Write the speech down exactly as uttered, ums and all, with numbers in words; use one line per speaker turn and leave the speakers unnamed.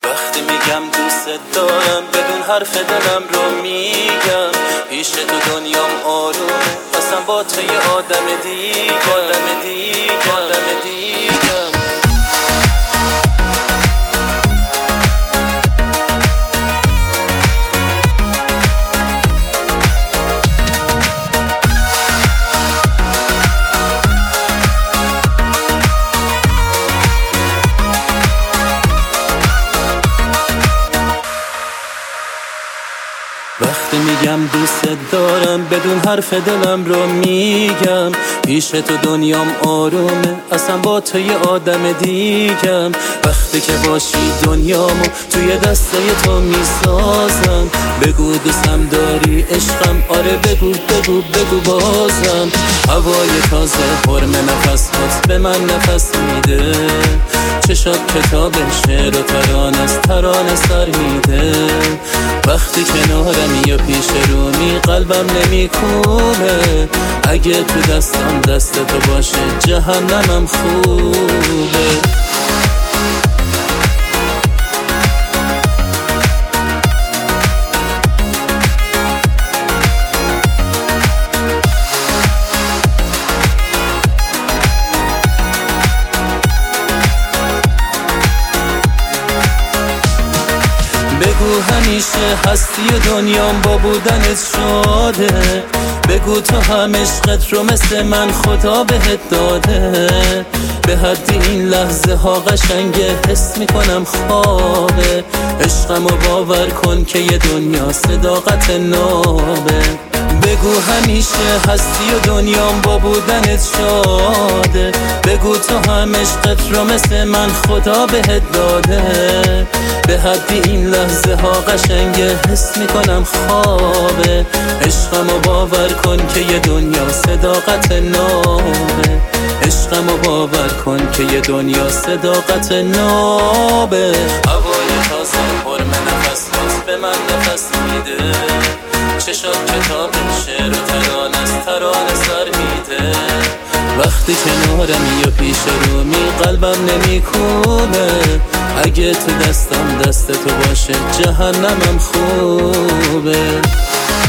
وقتی میگم دوست دارم بدون حرف دلم رو میگم، پیش تو دنیام آرومه، اصلا با تو یه آدم دیگه آدم دیگه آدم دیگه. وقتی میگم دوست دارم بدون حرف دلم رو میگم، پیش تو دنیام آرومه، اصلا با تو یه آدم دیگم. وقتی که باشی دنیامو توی دسته تو میسازم، بگو دوستم داری عشقم، آره بگو بگو بگو بازم. هوای تازه حرم نفسات به من نفس میده، چشات کتاب شعر و ترانه است، ترانه سر میده. وقتی کنارم یا پیش رومی قلبم نمیکوبه، اگه تو دستم دست تو باشه جهنمم خوبه. بگو همیشه هستی و دنیام با بودنت شاده، بگو تو هم عشقت رو مثل من خدا بهت داده. به حد این لحظه ها قشنگه، حس میکنم خوابه، عشقم رو باور کن که یه دنیا صداقت نابه. بگو همیشه هستی و دنیام با بودنت شاده، بگو تو هم عشقت رو مثل من خدا بهت داده. به حد این لحظه ها قشنگه، حس میکنم خوابه، عشقم رو باور کن که یه دنیا صداقت نابه. عشقم رو باور کن که یه دنیا صداقت نابه. هوای تازه حرم نفسات به من نفس میده، چشات کتاب شعر و ترانه است، ترانه سر میده. وقتی کنارم یا پیش رومی قلبم نمیکونه، اگه تو دستم دست تو باشه جهنمم خوبه.